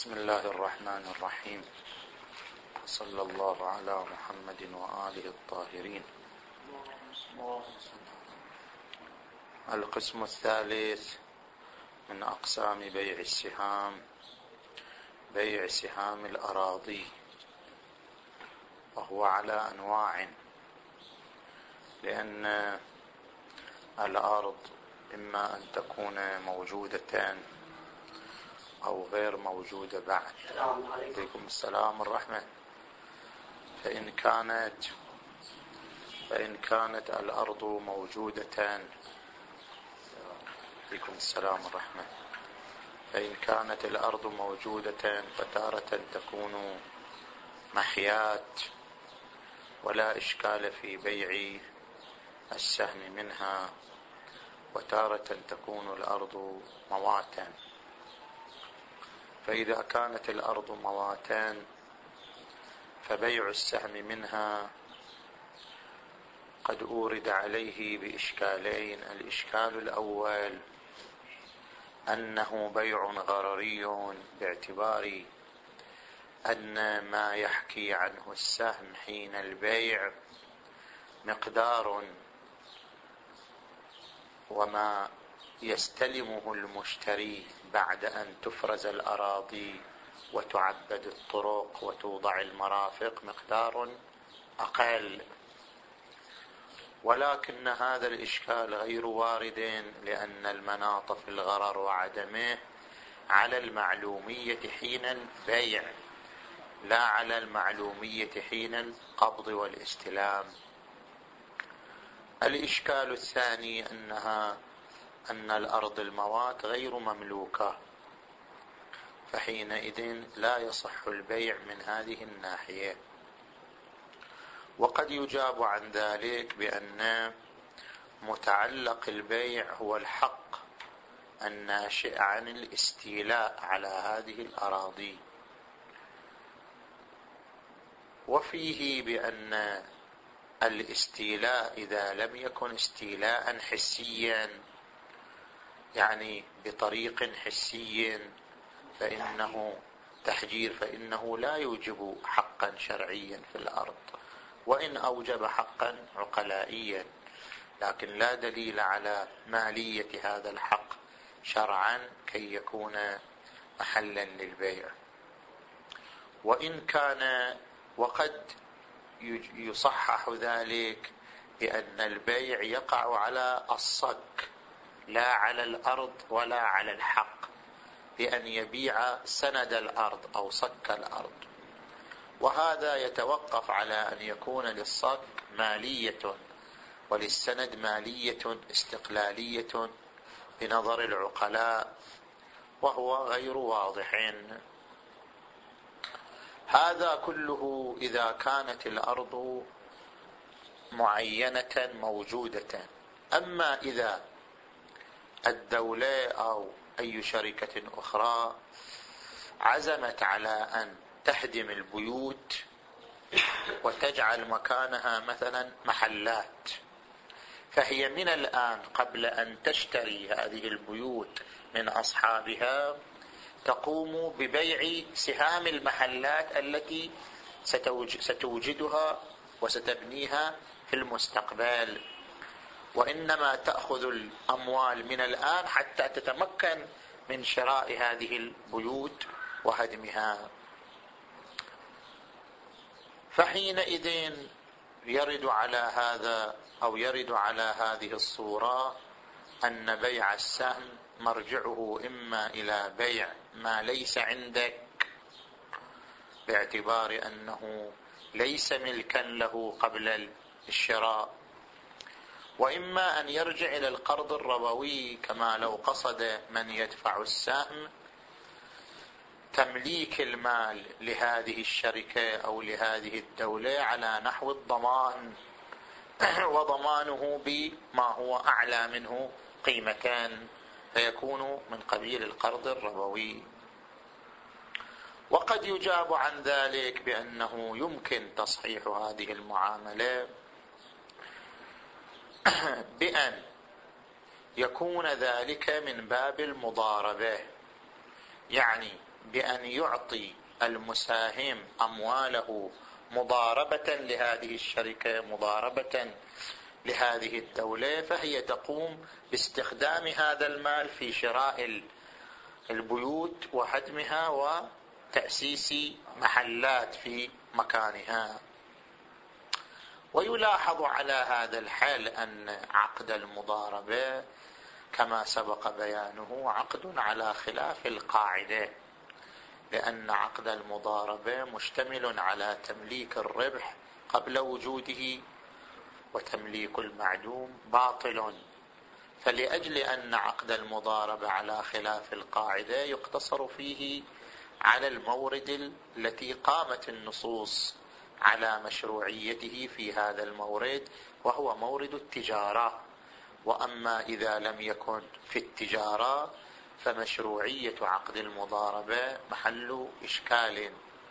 بسم الله الرحمن الرحيم. صلى الله على محمد وآله الطاهرين. القسم الثالث من أقسام بيع السهام، بيع سهام الأراضي، وهو على أنواع، لأن الأرض إما أن تكون موجودة أو غير موجودة بعد. عليكم السلام والرحمة. فإن كانت الأرض موجودة، عليكم السلام والرحمة. فإن كانت الأرض موجودة فتارة تكون محيات ولا إشكال في بيع السهم منها، وتارة تكون الأرض مواتا. فإذا كانت الأرض مواتا فبيع السهم منها قد أورد عليه بإشكالين. الإشكال الأول أنه بيع غرري، باعتبار أن ما يحكي عنه السهم حين البيع مقدار، وما يستلمه المشتري بعد أن تفرز الأراضي وتعبد الطرق وتوضع المرافق مقدار أقل. ولكن هذا الإشكال غير وارد، لأن المناط في الغرر وعدمه على المعلومية حين البيع، لا على المعلومية حين القبض والاستلام. الإشكال الثاني أن الأرض الموات غير مملوكة، فحينئذ لا يصح البيع من هذه الناحية. وقد يجاب عن ذلك بأن متعلق البيع هو الحق الناشئ عن الاستيلاء على هذه الأراضي، وفيه بأن الاستيلاء إذا لم يكن استيلاء حسيا، يعني بطريق حسي، فإنه تحجير، فإنه لا يوجب حقا شرعيا في الأرض، وإن أوجب حقا عقلائيا، لكن لا دليل على مالية هذا الحق شرعا كي يكون محلا للبيع. وإن كان، وقد يصحح ذلك بأن البيع يقع على الصك لا على الأرض ولا على الحق، بأن يبيع سند الأرض أو صك الأرض، وهذا يتوقف على أن يكون للصك مالية وللسند مالية استقلالية بنظر العقلاء، وهو غير واضح. هذا كله إذا كانت الأرض معينة موجودة. أما إذا الدولة أو أي شركة أخرى عزمت على أن تهدم البيوت وتجعل مكانها مثلا محلات، فهي من الآن قبل أن تشتري هذه البيوت من أصحابها تقوم ببيع سهام المحلات التي ستوجدها وستبنيها في المستقبل، وإنما تأخذ الأموال من الآن حتى تتمكن من شراء هذه البيوت وهدمها. فحينئذ يرد على هذا أو يرد على هذه الصورة أن بيع السهم مرجعه إما إلى بيع ما ليس عندك، باعتبار أنه ليس ملكا له قبل الشراء، وإما أن يرجع إلى القرض الربوي، كما لو قصد من يدفع السهم تمليك المال لهذه الشركة أو لهذه الدولة على نحو الضمان، وضمانه بما هو أعلى منه قيمتان، فيكون من قبيل القرض الربوي. وقد يجاب عن ذلك بأنه يمكن تصحيح هذه المعاملة بأن يكون ذلك من باب المضاربة، يعني بأن يعطي المساهم أمواله مضاربة لهذه الشركة، مضاربة لهذه الدولة، فهي تقوم باستخدام هذا المال في شراء البيوت وهدمها وتأسيس محلات في مكانها. ويلاحظ على هذا الحال أن عقد المضاربة كما سبق بيانه عقد على خلاف القاعدة، لأن عقد المضاربة مشتمل على تمليك الربح قبل وجوده، وتمليك المعدوم باطل. فلأجل أن عقد المضاربة على خلاف القاعدة يقتصر فيه على المورد التي قامت النصوص على مشروعيته في هذا المورد، وهو مورد التجارة. وأما إذا لم يكن في التجارة فمشروعية عقد المضاربة محل إشكال.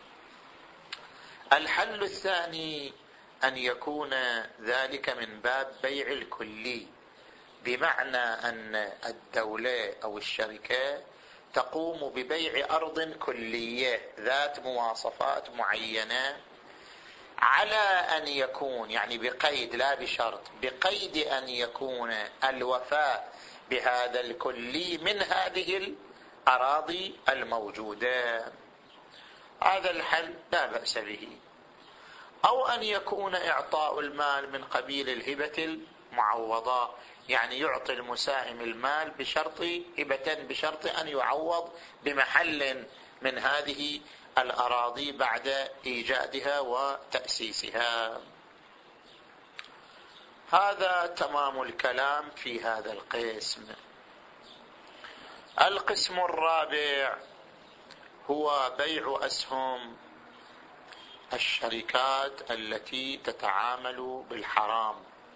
الحل الثاني أن يكون ذلك من باب بيع الكلي، بمعنى أن الدولة أو الشركة تقوم ببيع أرض كلية ذات مواصفات معينة، على أن يكون، يعني بقيد لا بشرط، بقيد أن يكون الوفاء بهذا الكلي من هذه الأراضي الموجودة. هذا الحل لا بأس به. أو أن يكون إعطاء المال من قبيل الهبة المعوضة، يعني يعطي المساهم المال بشرط هبة، بشرط أن يعوض بمحل من هذه الأراضي بعد إيجادها وتأسيسها. هذا تمام الكلام في هذا القسم. القسم الرابع هو بيع أسهم الشركات التي تتعامل بالحرام،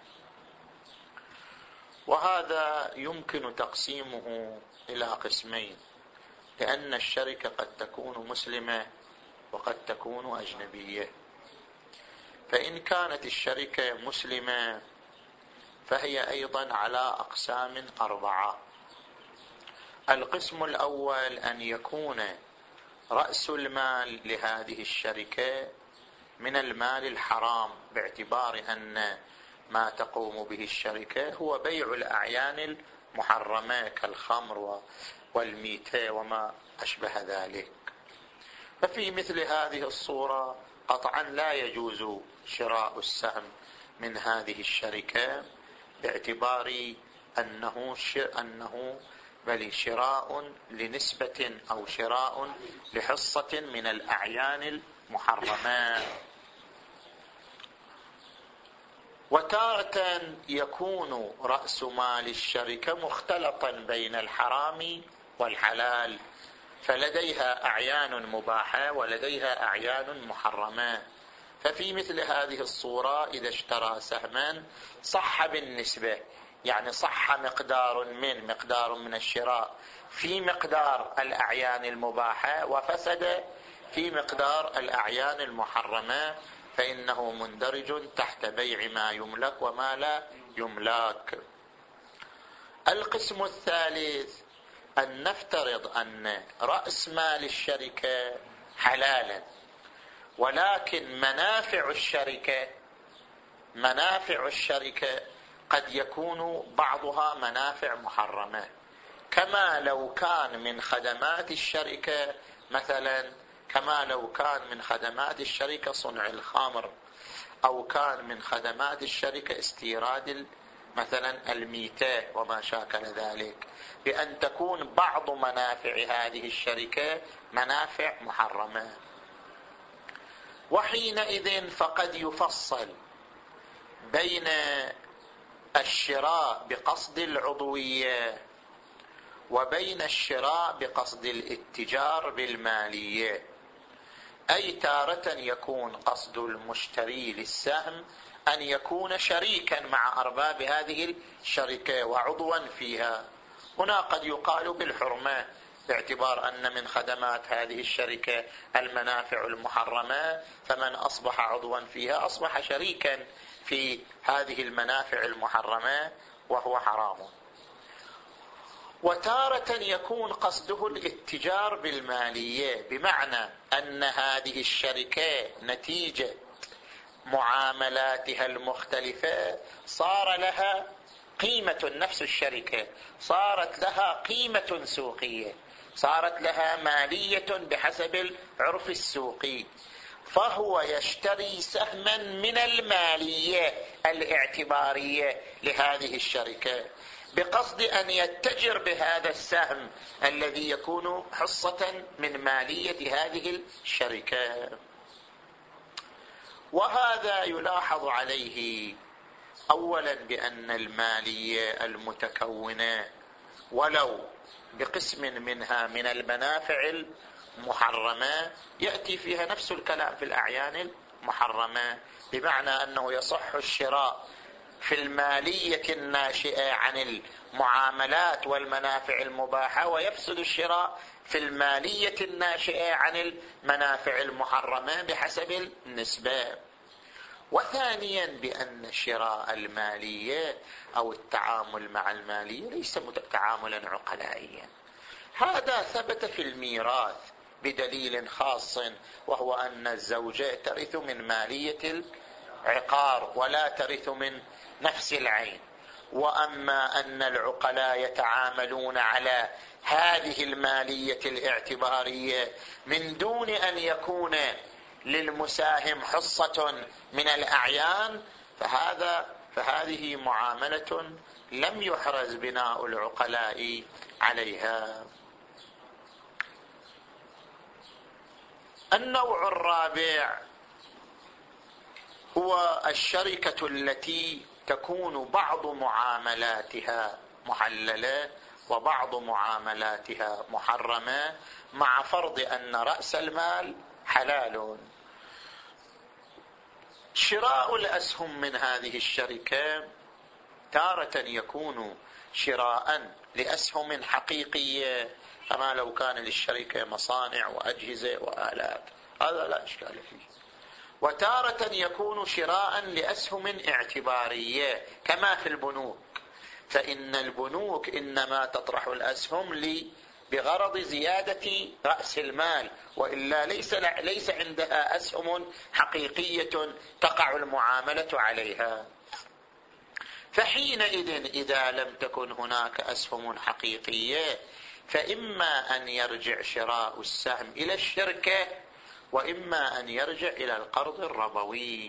وهذا يمكن تقسيمه إلى قسمين، لأن الشركة قد تكون مسلمة وقد تكون أجنبية. فإن كانت الشركة مسلمة فهي أيضا على أقسام 4. القسم الأول أن يكون رأس المال لهذه الشركة من المال الحرام، باعتبار أن ما تقوم به الشركة هو بيع الأعيان المحرمة كالخمر والميتة وما أشبه ذلك. ففي مثل هذه الصورة قطعا لا يجوز شراء السهم من هذه الشركة، باعتبار أنه بل شراء لنسبة أو شراء لحصة من الأعيان المحرمة. وتارة يكون رأس مال الشركة مختلطا بين الحرام والحلال، فلديها أعيان مباحة ولديها أعيان محرمة. ففي مثل هذه الصورة إذا اشترى سهما صح بالنسبة، يعني صح مقدار من الشراء في مقدار الأعيان المباحة، وفسد في مقدار الأعيان المحرمة، فإنه مندرج تحت بيع ما يملك وما لا يملك. القسم الثالث أن نفترض أن رأس مال الشركة حلالا، ولكن منافع الشركة قد يكون بعضها منافع محرمة، كما لو كان من خدمات الشركة مثلا، كما لو كان من خدمات الشركة صنع الخمر، أو كان من خدمات الشركة استيراد مثلا الميتة وما شاكل ذلك، بأن تكون بعض منافع هذه الشركة منافع محرمة. وحينئذ فقد يفصل بين الشراء بقصد العضوية وبين الشراء بقصد الاتجار بالمالية. أي تارة يكون قصد المشتري للسهم أن يكون شريكا مع أرباب هذه الشركة وعضوا فيها. هنا قد يقال بالحرمة، باعتبار أن من خدمات هذه الشركة المنافع المحرمة، فمن أصبح عضوا فيها أصبح شريكا في هذه المنافع المحرمة وهو حرام. وتارة يكون قصده الاتجار بالمالية، بمعنى أن هذه الشركة نتيجة معاملاتها المختلفة صار لها قيمة، نفس الشركة صارت لها قيمة سوقية، صارت لها مالية بحسب العرف السوقي، فهو يشتري سهما من المالية الاعتبارية لهذه الشركة بقصد أن يتجر بهذا السهم الذي يكون حصة من مالية هذه الشركة. وهذا يلاحظ عليه أولا بأن المالية المتكونة ولو بقسم منها من المنافع المحرمة يأتي فيها نفس الكلام في الأعيان المحرمة، بمعنى أنه يصح الشراء في المالية الناشئة عن المعاملات والمنافع المباحة، ويفسد الشراء في المالية الناشئة عن المنافع المحرمة بحسب النسبة. وثانيا بأن شراء المالية أو التعامل مع المالية ليس تعاملا عقلائيا، هذا ثبت في الميراث بدليل خاص، وهو أن الزوجة ترث من مالية العقار ولا ترث من نفس العين. وأما أن العقلاء يتعاملون على هذه المالية الاعتبارية من دون أن يكون للمساهم حصة من الأعيان، فهذه معاملة لم يحرز بناء العقلاء عليها. النوع الرابع هو الشركة التي تكون بعض معاملاتها محللة وبعض معاملاتها محرمة، مع فرض أن رأس المال حلال. شراء الأسهم من هذه الشركة تارة يكون شراء لأسهم حقيقية، كما لو كان للشركة مصانع وأجهزة وآلات، هذا لا إشكال فيه. وتارة يكون شراء لأسهم اعتبارية كما في البنوك، فإن البنوك إنما تطرح الأسهم بغرض زيادة رأس المال، وإلا ليس عندها أسهم حقيقية تقع المعاملة عليها. فحينئذ إذا لم تكن هناك أسهم حقيقية فإما أن يرجع شراء السهم إلى الشركة، وإما أن يرجع إلى القرض الربوي.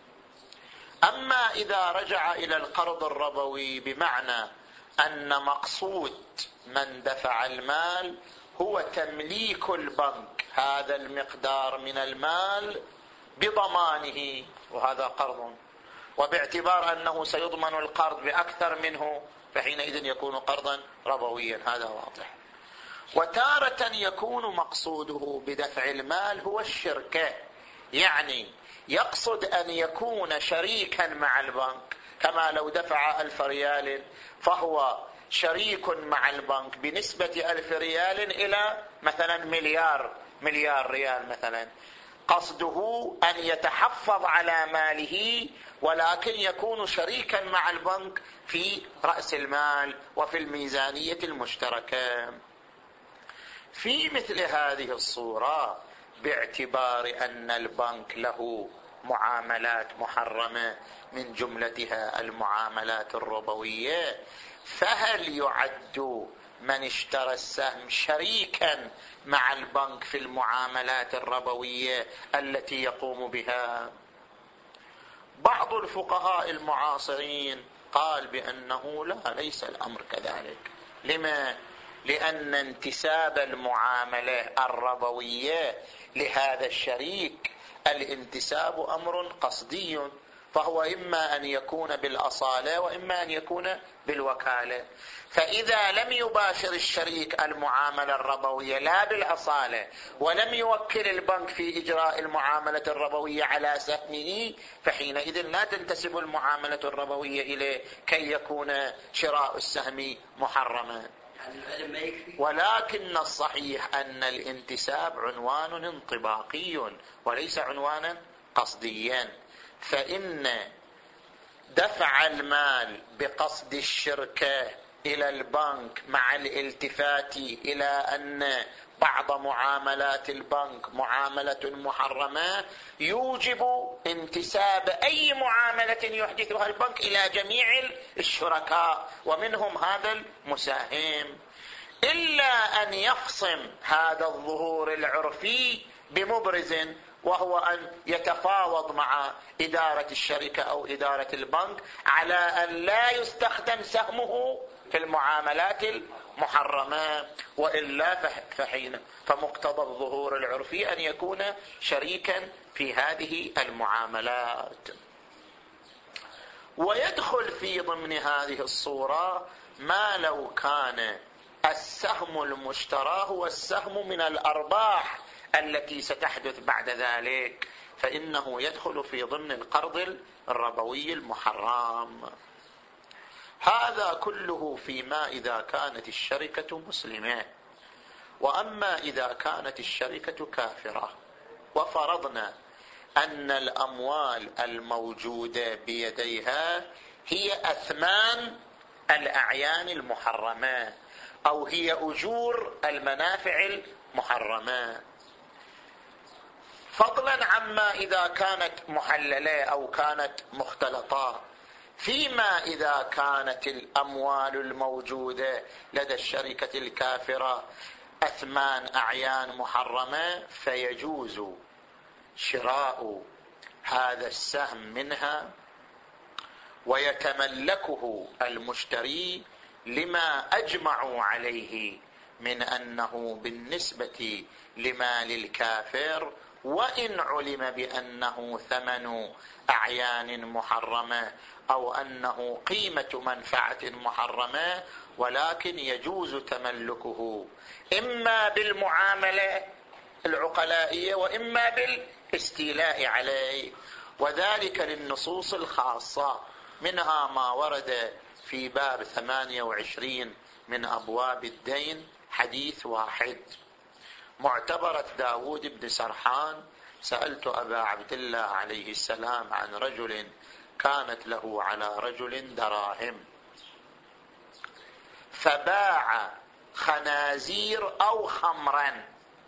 أما إذا رجع إلى القرض الربوي بمعنى أن مقصود من دفع المال هو تمليك البنك هذا المقدار من المال بضمانه، وهذا قرض، وباعتبار أنه سيضمن القرض بأكثر منه فحينئذ يكون قرضا ربويا، هذا واضح. وتارة يكون مقصوده بدفع المال هو الشركة، يعني يقصد أن يكون شريكا مع البنك، كما لو دفع 1000 ريال فهو شريك مع البنك بنسبة 1000 ريال إلى مثلا مليار ريال مثلا، قصده أن يتحفظ على ماله ولكن يكون شريكا مع البنك في رأس المال وفي الميزانية المشتركة. في مثل هذه الصورة باعتبار أن البنك له معاملات محرمة من جملتها المعاملات الربوية، فهل يعد من اشترى السهم شريكا مع البنك في المعاملات الربوية التي يقوم بها؟ بعض الفقهاء المعاصرين قال بأنه ليس الأمر كذلك. لما؟ لأن انتساب المعاملة الربوية لهذا الشريك الانتساب أمر قصدي، فهو إما أن يكون بالأصالة وإما أن يكون بالوكالة. فإذا لم يباشر الشريك المعاملة الربوية لا بالأصالة ولم يوكل البنك في إجراء المعاملة الربوية على سهمه، فحينئذ لا تنتسب المعاملة الربوية إليه كي يكون شراء السهم محرما. ولكن الصحيح أن الانتساب عنوان انطباقي وليس عنوانا قصديا، فإن دفع المال بقصد الشركة إلى البنك مع الالتفات إلى أن بعض معاملات البنك معاملة محرمة يوجب انتساب أي معاملة يحدثها البنك إلى جميع الشركاء ومنهم هذا المساهم، إلا أن يفصم هذا الظهور العرفي بمبرز، وهو أن يتفاوض مع إدارة الشركة أو إدارة البنك على أن لا يستخدم سهمه في المعاملات المحرمة، وإلا فمقتضى الظهور العرفي أن يكون شريكا في هذه المعاملات. ويدخل في ضمن هذه الصورة ما لو كان السهم المشترى هو السهم من الأرباح التي ستحدث بعد ذلك، فإنه يدخل في ضمن القرض الربوي المحرم. هذا كله فيما إذا كانت الشركة مسلمة. وأما إذا كانت الشركة كافرة وفرضنا أن الأموال الموجودة بيديها هي أثمان الأعيان المحرمة أو هي أجور المنافع المحرمة، فضلا عما إذا كانت محللة أو كانت مختلطة، فيما إذا كانت الأموال الموجودة لدى الشركة الكافرة أثمان أعيان محرمة، فيجوز شراء هذا السهم منها ويتملكه المشتري لما أجمعوا عليه من أنه بالنسبة لمال الكافر وإن علم بأنه ثمن أعيان محرمة أو أنه قيمة منفعة محرمة، ولكن يجوز تملكه إما بالمعاملة العقلائية وإما بالاستيلاء عليه، وذلك للنصوص الخاصة، منها ما ورد في باب 28 من أبواب الدين حديث واحد: معتبرة داود بن سرحان: سألت أبا عبد الله عليه السلام عن رجل كانت له على رجل دراهم فباع خنازير أو خمرا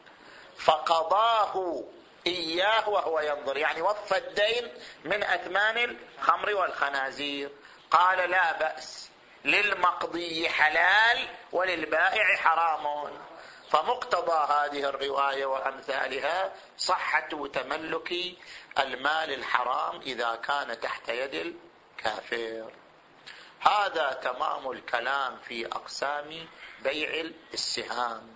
فقضاه إياه وهو ينظر، يعني وفى الدين من أثمان الخمر والخنازير. قال: لا بأس، للمقضي حلال وللبائع حرام. فمقتضى هذه الرواية وأمثالها صحة تملك المال الحرام إذا كان تحت يد الكافر. هذا تمام الكلام في أقسام بيع السهام.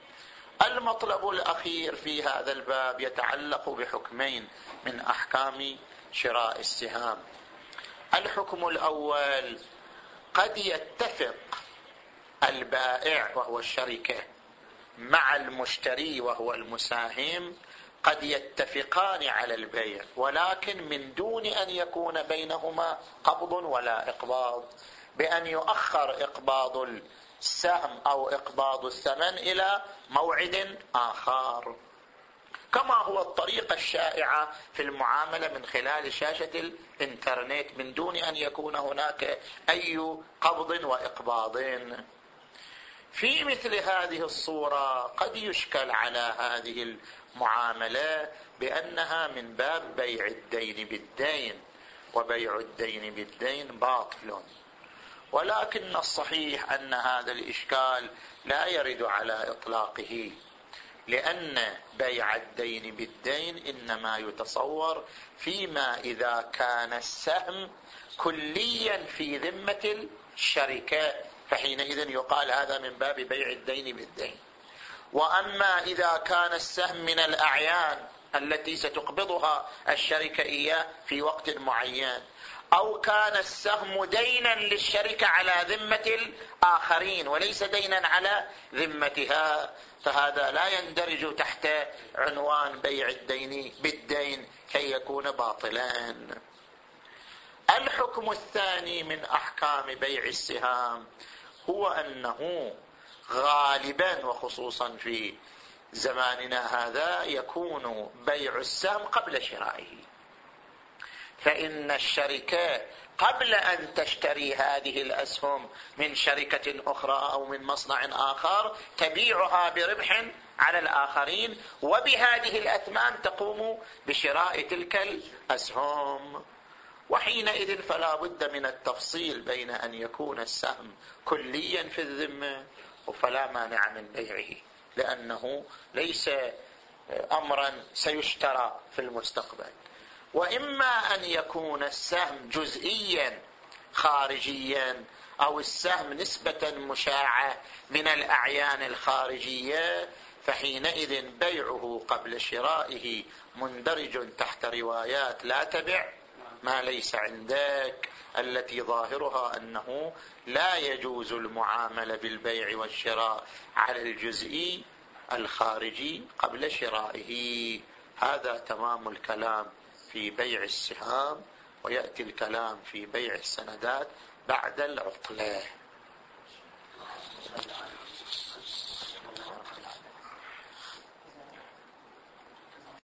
المطلب الأخير في هذا الباب يتعلق بحكمين من أحكام شراء السهام. الحكم الأول: قد يتفق البائع وهو الشركة مع المشتري وهو المساهم، قد يتفقان على البيع، ولكن من دون أن يكون بينهما قبض ولا إقباض، بأن يؤخر إقباض السهم أو إقباض الثمن إلى موعد آخر، كما هو الطريقة الشائعة في المعاملة من خلال شاشة الإنترنت، من دون أن يكون هناك أي قبض وإقباض. في مثل هذه الصورة قد يشكل على هذه المعاملة بأنها من باب بيع الدين بالدين، وبيع الدين بالدين باطل، ولكن الصحيح أن هذا الإشكال لا يرد على إطلاقه، لأن بيع الدين بالدين إنما يتصور فيما إذا كان السهم كليا في ذمة الشركة، فحينئذ يقال هذا من باب بيع الدين بالدين. وأما إذا كان السهم من الأعيان التي ستقبضها الشركة إياه في وقت معين، أو كان السهم دينا للشركة على ذمة الآخرين وليس دينا على ذمتها، فهذا لا يندرج تحت عنوان بيع الدين بالدين كي يكون باطلا. الحكم الثاني من أحكام بيع السهام هو أنه غالبا وخصوصا في زماننا هذا يكون بيع السهم قبل شرائه، فإن الشركة قبل أن تشتري هذه الأسهم من شركة أخرى أو من مصنع آخر تبيعها بربح على الآخرين، وبهذه الأثمان تقوم بشراء تلك الأسهم. وحينئذ فلا بد من التفصيل بين أن يكون السهم كليا في الذمة فلا مانع من بيعه، لأنه ليس أمرا سيشترى في المستقبل، وإما أن يكون السهم جزئيا خارجيا أو السهم نسبة مشاعة من الأعيان الخارجية، فحينئذ بيعه قبل شرائه مندرج تحت روايات لا تبع ما ليس عندك، التي ظاهرها أنه لا يجوز المعاملة بالبيع والشراء على الجزئي الخارجي قبل شرائه. هذا تمام الكلام في بيع السهام، ويأتي الكلام في بيع السندات بعد العقلة.